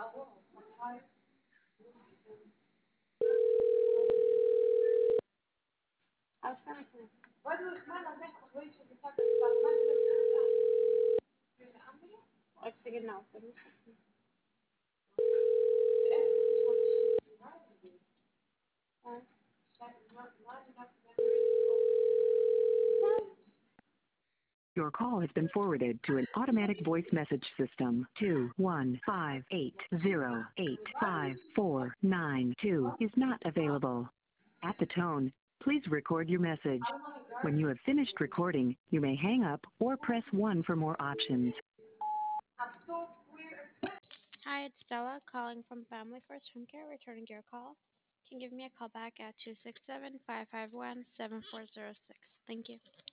Your call has been forwarded to an automatic voice message system. 21580855492 is not available. At the tone, please record your message. When you have finished recording, you may hang up or press 1 for more options. Hi, it's Stella calling from Family First Home Care, returning your call. You can give me a call back at 267-551-7406. Thank you.